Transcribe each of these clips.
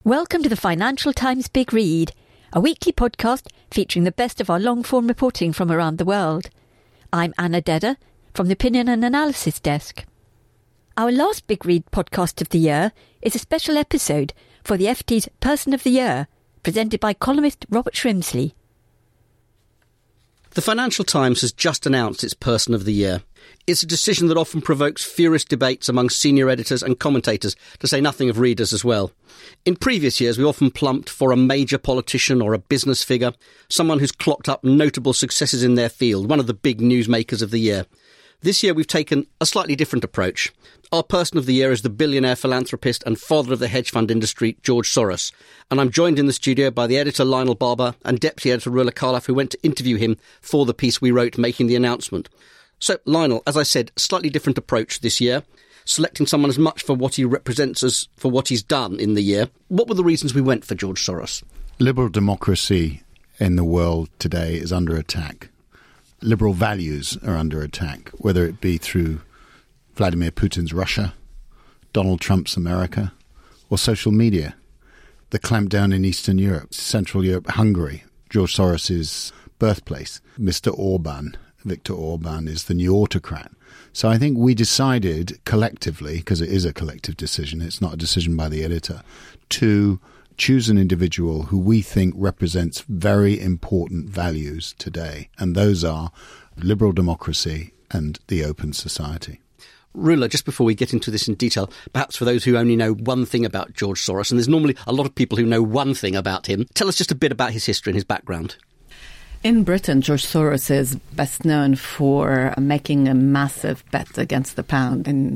Welcome to the Financial Times Big Read, a weekly podcast featuring the best of our long-form reporting from around the world. I'm Anna Dedder from the Opinion and Analysis Desk. Our last Big Read podcast of the year is a special episode for the FT's Person of the Year, presented by columnist Robert Shrimsley. The Financial Times has just announced its Person of the Year. It's a decision that often provokes furious debates among senior editors and commentators, to say nothing of readers as well. In previous years, we often plumped for a major politician or a business figure, someone who's clocked up notable successes in their field, one of the big newsmakers of the year. This year, we've taken a slightly different approach. Our Person of the Year is the billionaire philanthropist and father of the hedge fund industry, George Soros. And I'm joined in the studio by the editor Lionel Barber and deputy editor Rula Khalaf, who went to interview him for the piece we wrote making the announcement. So, Lionel, as I said, slightly different approach this year, selecting someone as much for what he represents as for what he's done in the year. What were the reasons we went for George Soros? Liberal democracy in the world today is under attack. Liberal values are under attack, whether it be through Vladimir Putin's Russia, Donald Trump's America, or social media. The clampdown in Eastern Europe, Central Europe, Hungary, George Soros's birthplace. Mr. Orban, Viktor Orban, is the new autocrat. So I think we decided collectively, because it is a collective decision, it's not a decision by the editor, to choose an individual who we think represents very important values today. And those are liberal democracy and the open society. Rula, just before we get into this in detail, perhaps for those who only know one thing about George Soros, and there's normally a lot of people who know one thing about him, tell us just a bit about his history and his background. In Britain, George Soros is best known for making a massive bet against the pound in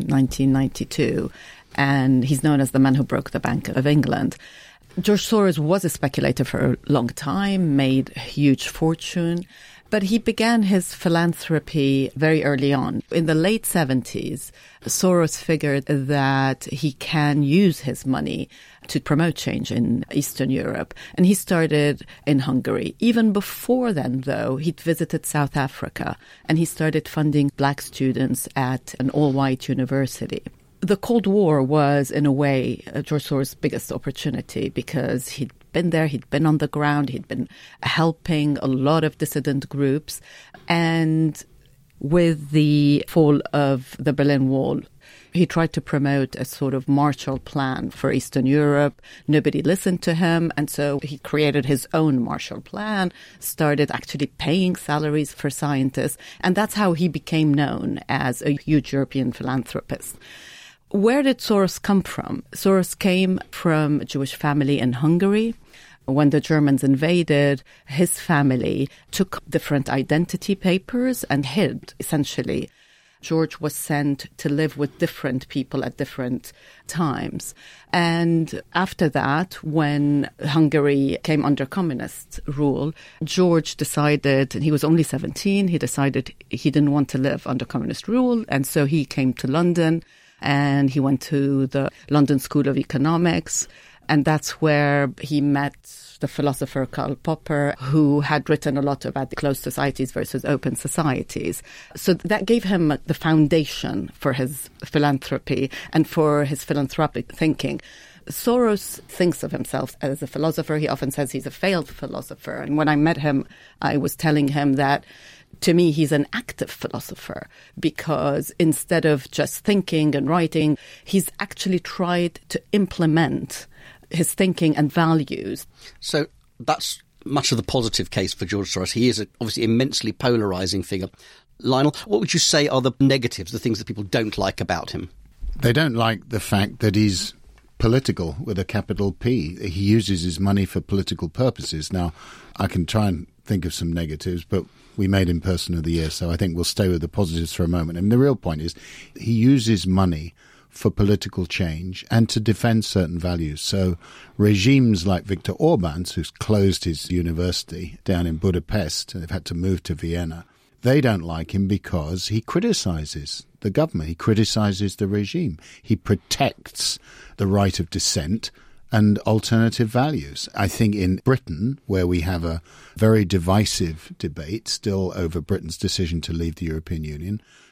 1992, and he's known as the man who broke the Bank of England. George Soros was a speculator for a long time, made a huge fortune, but he began his philanthropy very early on. In the late 70s, Soros figured that he can use his money to promote change in Eastern Europe. And he started in Hungary. Even before then, though, he'd visited South Africa and he started funding black students at an all-white university. The Cold War was, in a way, George Soros' biggest opportunity because he'd been there, he'd been on the ground, he'd been helping a lot of dissident groups. And with the fall of the Berlin Wall, he tried to promote a sort of Marshall Plan for Eastern Europe. Nobody listened to him. And so he created his own Marshall Plan, started actually paying salaries for scientists. And that's how he became known as a huge European philanthropist. Where did Soros come from? Soros came from a Jewish family in Hungary. When the Germans invaded, his family took different identity papers and hid, essentially. George was sent to live with different people at different times. And after that, when Hungary came under communist rule, George decided, and he was only 17, he decided he didn't want to live under communist rule. And so he came to London and he went to the London School of Economics. And that's where he met the philosopher Karl Popper, who had written a lot about the closed societies versus open societies. So that gave him the foundation for his philanthropy and for his philanthropic thinking. Soros thinks of himself as a philosopher. He often says he's a failed philosopher. And when I met him, I was telling him that to me, he's an active philosopher because instead of just thinking and writing, he's actually tried to implement his thinking and values. So that's much of the positive case for George Soros. He is obviously immensely polarising figure. Lionel, what would you say are the negatives, the things that people don't like about him? They don't like the fact that he's political with a capital P. He uses his money for political purposes. Now, I can try and think of some negatives, but we made him Person of the Year, so I think we'll stay with the positives for a moment. And the real point is he uses money for political change and to defend certain values. So regimes like Viktor Orban's, who's closed his university down in Budapest, and they've had to move to Vienna, they don't like him because he criticizes the government. He criticizes the regime. He protects the right of dissent and alternative values. I think in Britain, where we have a very divisive debate still over Britain's decision to leave the European Union,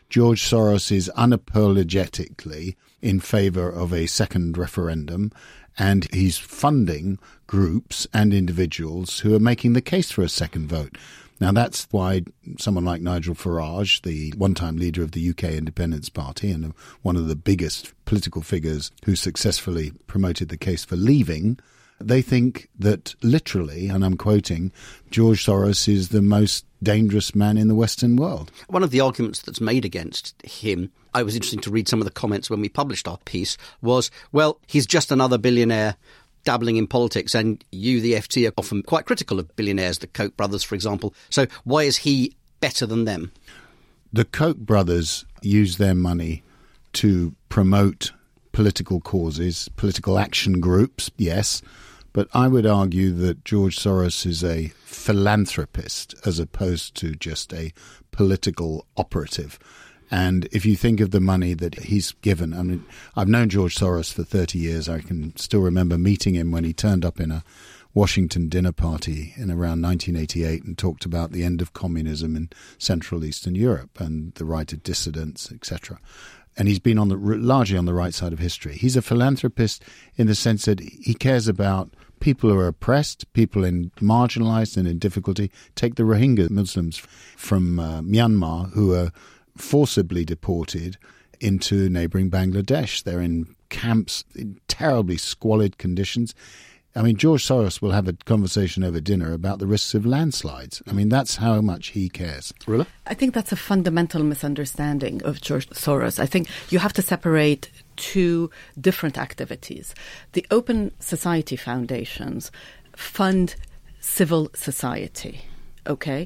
George Soros is unapologetically in favour of a second referendum, and he's funding groups and individuals who are making the case for a second vote. Now, that's why someone like Nigel Farage, the one-time leader of the UK Independence Party and one of the biggest political figures who successfully promoted the case for leaving, they think that literally, and I'm quoting, George Soros is the most dangerous man in the Western world. One of the arguments that's made against him, I was interested to read some of the comments when we published our piece, was, well, he's just another billionaire dabbling in politics, and you, the FT, are often quite critical of billionaires, the Koch brothers, for example. So why is he better than them? The Koch brothers use their money to promote political causes, political action groups, yes, but I would argue that George Soros is a philanthropist as opposed to just a political operative. And if you think of the money that he's given, I mean, I've known George Soros for 30 years. I can still remember meeting him when he turned up in a Washington dinner party in around 1988 and talked about the end of communism in Central Eastern Europe and the right of dissidents, etc. And he's been largely on the right side of history. He's a philanthropist in the sense that he cares about people who are oppressed, people marginalized and in difficulty. Take the Rohingya Muslims from Myanmar who are forcibly deported into neighbouring Bangladesh. They're in camps in terribly squalid conditions. I mean, George Soros will have a conversation over dinner about the risks of landslides. I mean, that's how much he cares. Really? I think that's a fundamental misunderstanding of George Soros. I think you have to separate two different activities. The Open Society Foundations fund civil society, okay?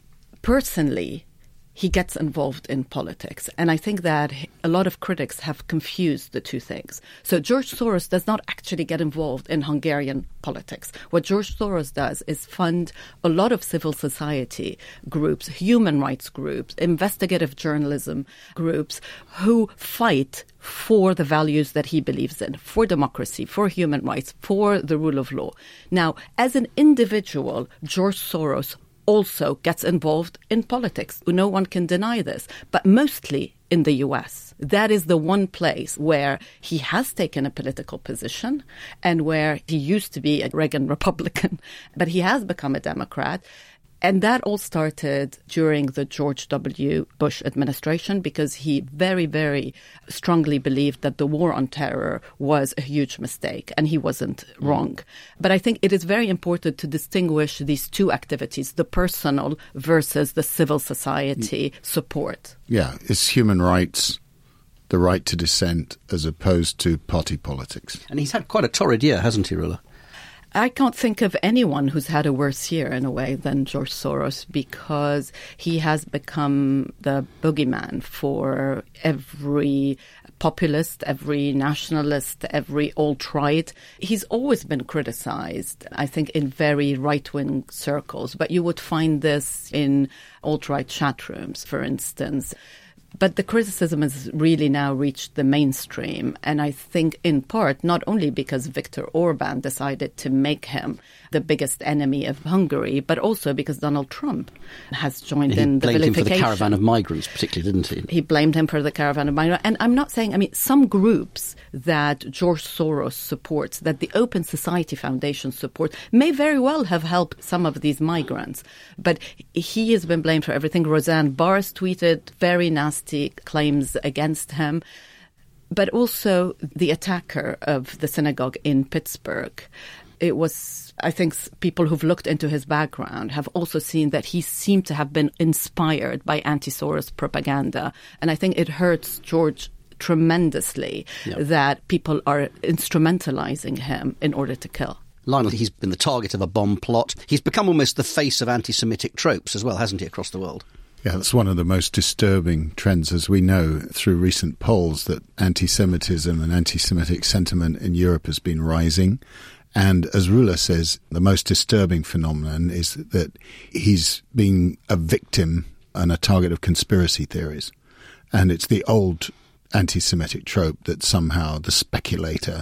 Personally, he gets involved in politics. And I think that a lot of critics have confused the two things. So George Soros does not actually get involved in Hungarian politics. What George Soros does is fund a lot of civil society groups, human rights groups, investigative journalism groups who fight for the values that he believes in, for democracy, for human rights, for the rule of law. Now, as an individual, George Soros also gets involved in politics. No one can deny this, but mostly in the US. That is the one place where he has taken a political position and where he used to be a Reagan Republican, but he has become a Democrat. And that all started during the George W. Bush administration because he very, very strongly believed that the war on terror was a huge mistake, and he wasn't wrong. But I think it is very important to distinguish these two activities, the personal versus the civil society support. Yeah, it's human rights, the right to dissent, as opposed to party politics. And he's had quite a torrid year, hasn't he, Rula? I can't think of anyone who's had a worse year in a way than George Soros because he has become the boogeyman for every populist, every nationalist, every alt-right. He's always been criticized, I think, in very right-wing circles, but you would find this in alt-right chat rooms, for instance. But the criticism has really now reached the mainstream. And I think in part, not only because Viktor Orban decided to make him the biggest enemy of Hungary, but also because Donald Trump has joined in the vilification. He blamed him for the caravan of migrants, particularly, didn't he? He blamed him for the caravan of migrants. And I'm not saying, I mean, some groups that George Soros supports, that the Open Society Foundation supports, may very well have helped some of these migrants. But he has been blamed for everything. Roseanne Barrs tweeted very nasty claims against him. But also the attacker of the synagogue in Pittsburgh. It was, I think, people who've looked into his background have also seen that he seemed to have been inspired by anti-Soros propaganda. And I think it hurts George tremendously that people are instrumentalizing him in order to kill. Lionel, he's been the target of a bomb plot. He's become almost the face of anti-Semitic tropes as well, hasn't he, across the world? Yeah, that's one of the most disturbing trends, as we know through recent polls, that anti-Semitism and anti-Semitic sentiment in Europe has been rising. And as Rula says, the most disturbing phenomenon is that he's been a victim and a target of conspiracy theories. And it's the old anti-Semitic trope that somehow the speculator,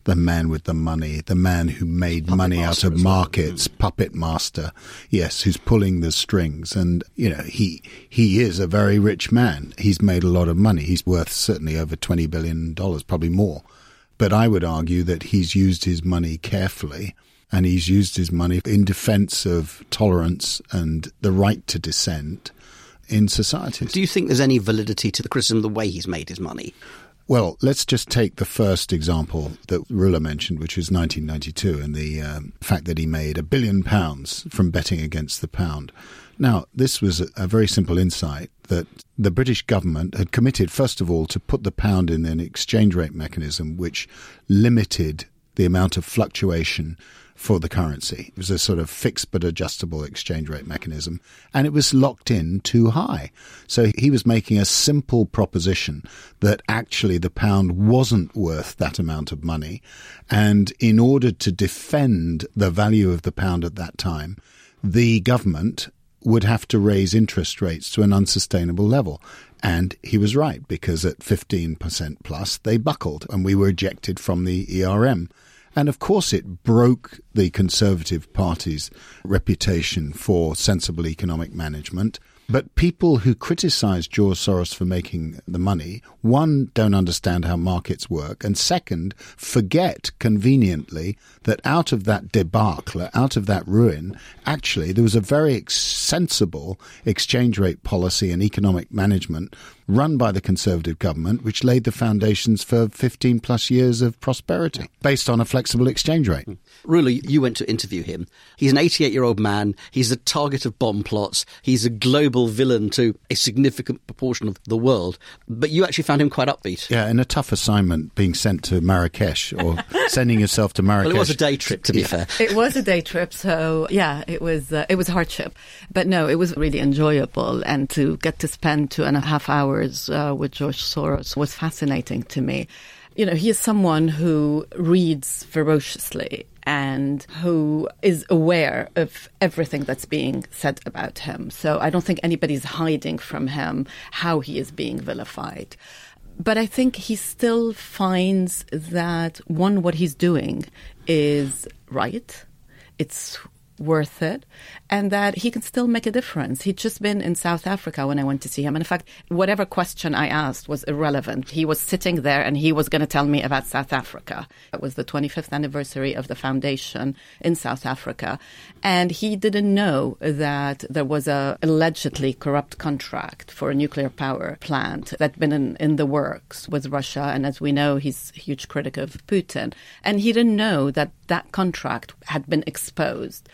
the man with the money, the man who made money out of markets, puppet master, yes, who's pulling the strings. And, he is a very rich man. He's made a lot of money. He's worth certainly over $20 billion, probably more. But I would argue that he's used his money carefully, and he's used his money in defense of tolerance and the right to dissent in societies. Do you think there's any validity to the criticism of the way he's made his money? Well, let's just take the first example that Rula mentioned, which was 1992, and the fact that he made £1 billion from betting against the pound. Now, this was a very simple insight that the British government had committed, first of all, to put the pound in an exchange rate mechanism which limited the amount of fluctuation for the currency. It was a sort of fixed but adjustable exchange rate mechanism, and it was locked in too high. So he was making a simple proposition that actually the pound wasn't worth that amount of money, and in order to defend the value of the pound at that time, the government would have to raise interest rates to an unsustainable level. And he was right, because at 15% plus, they buckled, and we were ejected from the ERM. And of course, it broke the Conservative Party's reputation for sensible economic management. But people who criticise George Soros for making the money, one, don't understand how markets work, and second, forget conveniently that out of that debacle, out of that ruin, actually there was a very sensible exchange rate policy and economic management run by the Conservative government, which laid the foundations for 15 plus years of prosperity based on a flexible exchange rate. Rula, you went to interview him. He's an 88-year-old man. He's the target of bomb plots. He's a global villain to a significant proportion of the world. But you actually found him quite upbeat. Yeah, in a tough assignment, being sent to Marrakesh or sending yourself to Marrakesh. Well, it was a day trip, to be fair. It was a day trip, so yeah, it was hardship. But no, it was really enjoyable, and to get to spend 2.5 hours with George Soros was fascinating to me. He is someone who reads ferociously and who is aware of everything that's being said about him. So I don't think anybody's hiding from him how he is being vilified. But I think he still finds that, one, what he's doing is right. It's worth it, and that he can still make a difference. He'd just been in South Africa when I went to see him. And in fact, whatever question I asked was irrelevant. He was sitting there and he was going to tell me about South Africa. It was the 25th anniversary of the foundation in South Africa. And he didn't know that there was a allegedly corrupt contract for a nuclear power plant that'd been in the works with Russia. And as we know, he's a huge critic of Putin. And he didn't know that that contract had been exposed,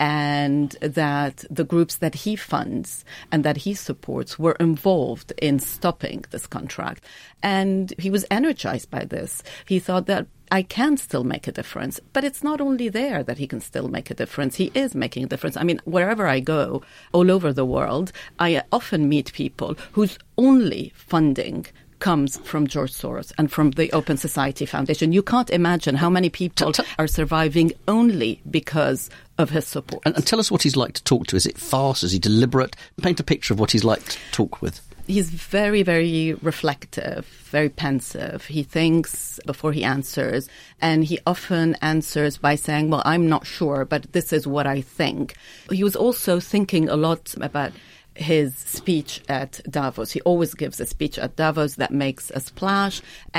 and that the groups that he funds and that he supports were involved in stopping this contract. And he was energized by this. He thought that I can still make a difference. But it's not only there that he can still make a difference. He is making a difference. I mean, wherever I go, all over the world, I often meet people whose only funding comes from George Soros and from the Open Society Foundation. You can't imagine how many people are surviving only because of his support. And tell us what he's like to talk to. Is it fast? Is he deliberate? Paint a picture of what he's like to talk with. He's very, very reflective, very pensive. He thinks before he answers, and he often answers by saying, well, I'm not sure, but this is what I think. He was also thinking a lot about his speech at Davos. He always gives a speech at Davos that makes a splash.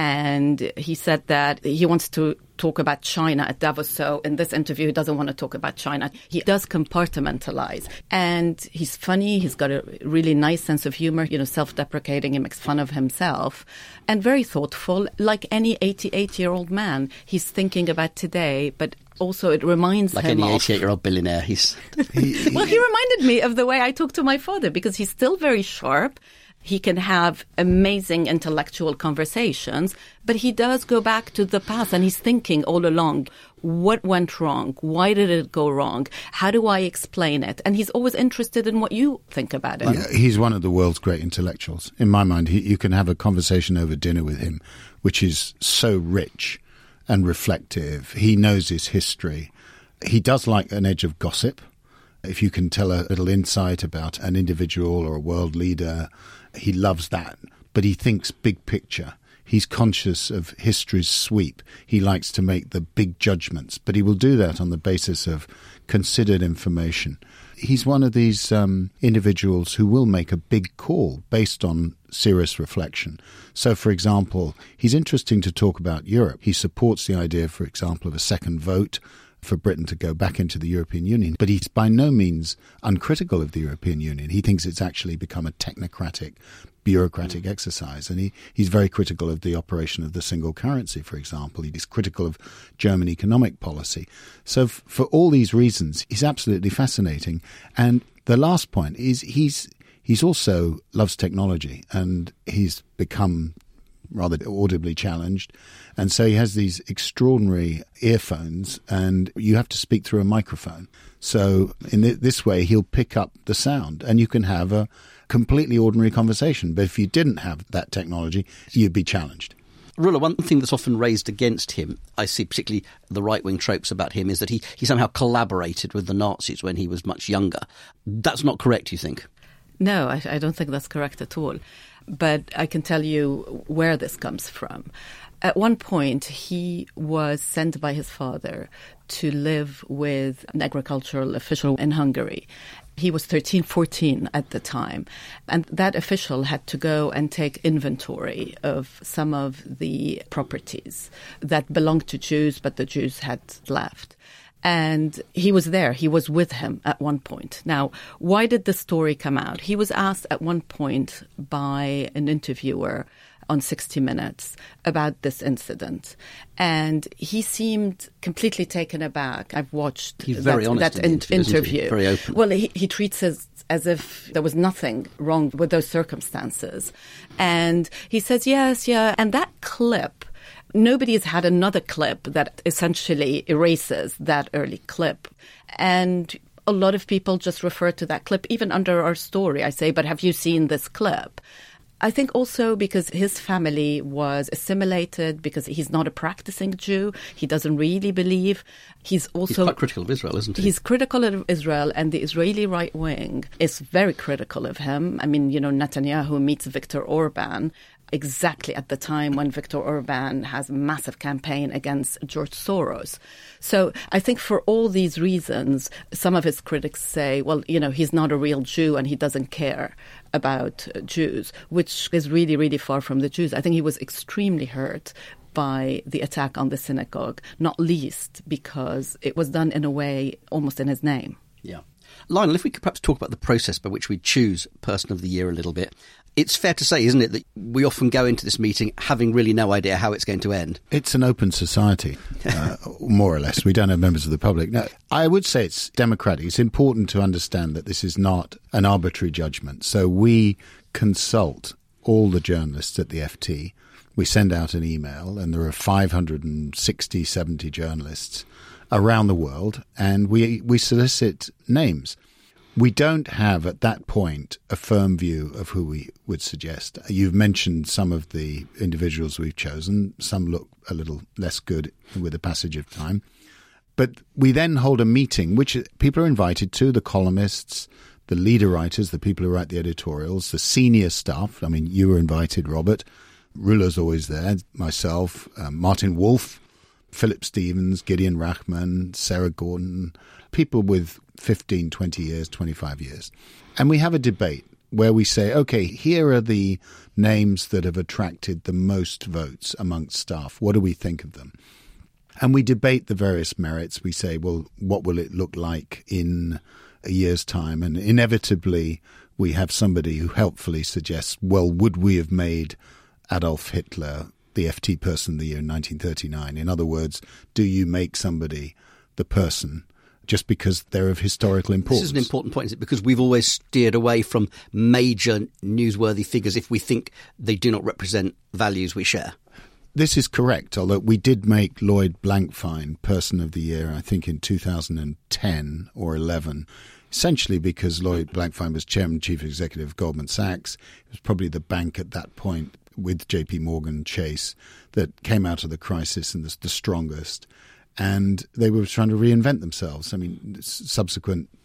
And he said that he wants to talk about China at Davos. So in this interview, he doesn't want to talk about China. He does compartmentalize. And he's funny. He's got a really nice sense of humor, self-deprecating. He makes fun of himself. And very thoughtful. Like any 88-year-old man, he's thinking about today, but also it reminds him of... Like any 88-year-old billionaire, he's... Well, he reminded me of the way I talk to my father, because he's still very sharp. He can have amazing intellectual conversations, but he does go back to the past, and he's thinking all along, what went wrong? Why did it go wrong? How do I explain it? And he's always interested in what you think about it. Yeah, he's one of the world's great intellectuals. In my mind, you can have a conversation over dinner with him, which is so rich and reflective. He knows his history. He does like an edge of gossip. If you can tell a little insight about an individual or a world leader, he loves that. But he thinks big picture. He's conscious of history's sweep. He likes to make the big judgments, but he will do that on the basis of considered information. He's one of these individuals who will make a big call based on serious reflection. So, for example, he's interesting to talk about Europe. He supports the idea, for example, of a second vote for Britain to go back into the European Union. But he's by no means uncritical of the European Union. He thinks it's actually become a technocratic, bureaucratic exercise. And he's very critical of the operation of the single currency, for example. He's critical of German economic policy. So for all these reasons, he's absolutely fascinating. And the last point is he's also loves technology, and he's become rather audibly challenged. And so he has these extraordinary earphones, and you have to speak through a microphone. So in this way, he'll pick up the sound, and you can have a completely ordinary conversation. But if you didn't have that technology, you'd be challenged. Rula, one thing that's often raised against him, I see particularly the right-wing tropes about him, is that he somehow collaborated with the Nazis when he was much younger. That's not correct, you think? No, I don't think that's correct at all. But I can tell you where this comes from. At one point, he was sent by his father to live with an agricultural official in Hungary. He was 13, 14 at the time. And that official had to go and take inventory of some of the properties that belonged to Jews, but the Jews had left. And he was there. He was with him at one point. Now, why did the story come out? He was asked at one point by an interviewer on 60 Minutes about this incident. And he seemed completely taken aback. I've watched that interview. Very open. Well, he treats us as if there was nothing wrong with those circumstances. And he says, yes, yeah. And that clip, nobody has had another clip that essentially erases that early clip. And a lot of people just refer to that clip, even under our story. I say, but have you seen this clip? I think also because his family was assimilated, because he's not a practicing Jew. He doesn't really believe. He's quite critical of Israel, isn't he? He's critical of Israel, and the Israeli right wing is very critical of him. I mean, Netanyahu meets Viktor Orban exactly at the time when Viktor Orban has a massive campaign against George Soros. So I think for all these reasons, some of his critics say, well, he's not a real Jew and he doesn't care about Jews, which is really, really far from the Jews. I think he was extremely hurt by the attack on the synagogue, not least because it was done in a way almost in his name. Yeah. Lionel, if we could perhaps talk about the process by which we choose Person of the Year a little bit. It's fair to say, isn't it, that we often go into this meeting having really no idea how it's going to end? It's an open society, more or less. We don't have members of the public. No, I would say it's democratic. It's important to understand that this is not an arbitrary judgment. So we consult all the journalists at the FT. We send out an email, and there are 560, 70 journalists around the world, and we solicit names. We don't have, at that point, a firm view of who we would suggest. You've mentioned some of the individuals we've chosen. Some look a little less good with the passage of time. But we then hold a meeting, which people are invited to, the columnists, the leader writers, the people who write the editorials, the senior staff. I mean, you were invited, Robert. Rula's always there, myself, Martin Wolf, Philip Stevens, Gideon Rachman, Sarah Gordon, people with 15, 20 years, 25 years. And we have a debate where we say, okay, here are the names that have attracted the most votes amongst staff. What do we think of them? And we debate the various merits. We say, well, what will it look like in a year's time? And inevitably, we have somebody who helpfully suggests, well, would we have made Adolf Hitler the FT Person of the Year in 1939? In other words, do you make somebody the person just because they're of historical importance? This is an important point, is it? Because we've always steered away from major newsworthy figures if we think they do not represent values we share. This is correct, although we did make Lloyd Blankfein Person of the Year, I think in 2010 or 11, essentially because Lloyd Blankfein was Chairman and Chief Executive of Goldman Sachs. It was probably the bank at that point with JP Morgan Chase that came out of the crisis and the strongest. And they were trying to reinvent themselves. I mean, subsequent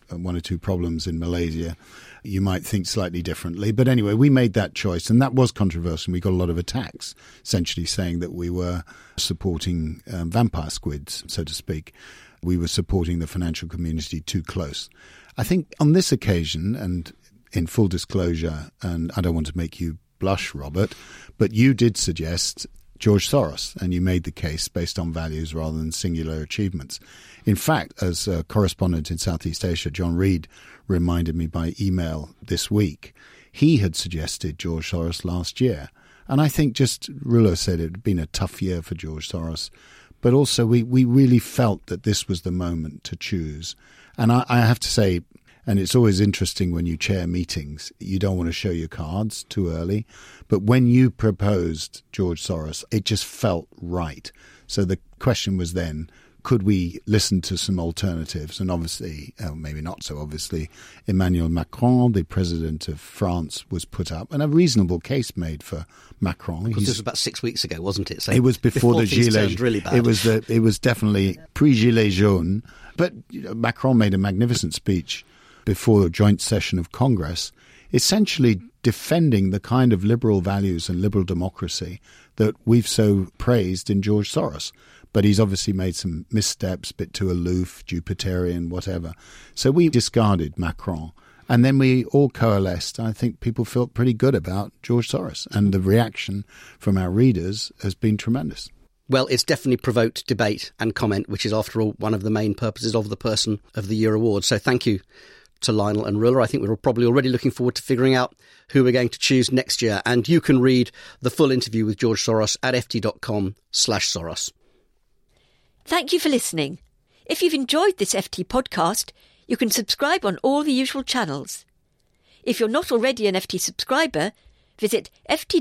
one or two problems in Malaysia, you might think slightly differently. But anyway, we made that choice, and that was controversial. We got a lot of attacks, essentially saying that we were supporting vampire squids, so to speak. We were supporting the financial community too close. I think on this occasion, and in full disclosure, and I don't want to make you blush, Robert, but you did suggest George Soros, and you made the case based on values rather than singular achievements. In fact, as a correspondent in Southeast Asia, John Reed reminded me by email this week, he had suggested George Soros last year. And I think just Rullo said it had been a tough year for George Soros, but also we really felt that this was the moment to choose. And I have to say, and it's always interesting when you chair meetings, you don't want to show your cards too early. But when you proposed George Soros, it just felt right. So the question was then, could we listen to some alternatives? And obviously, maybe not so obviously, Emmanuel Macron, the president of France, was put up, and a reasonable case made for Macron. Because this was about 6 weeks ago, wasn't it? So it was before the Gilets really bad. It was definitely pre-Gilets jaunes. But Macron made a magnificent speech before a joint session of Congress, essentially defending the kind of liberal values and liberal democracy that we've so praised in George Soros. But he's obviously made some missteps, a bit too aloof, Jupiterian, whatever. So we discarded Macron. And then we all coalesced. I think people felt pretty good about George Soros. And the reaction from our readers has been tremendous. Well, it's definitely provoked debate and comment, which is, after all, one of the main purposes of the Person of the Year award. So thank you to Lionel and Rullo. I think we're probably already looking forward to figuring out who we're going to choose next year. And you can read the full interview with George Soros at ft.com/Soros. Thank you for listening. If you've enjoyed this FT podcast, you can subscribe on all the usual channels. If you're not already an FT subscriber, visit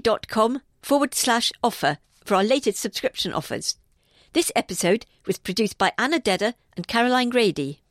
ft.com/offer for our latest subscription offers. This episode was produced by Anna Dedder and Caroline Grady.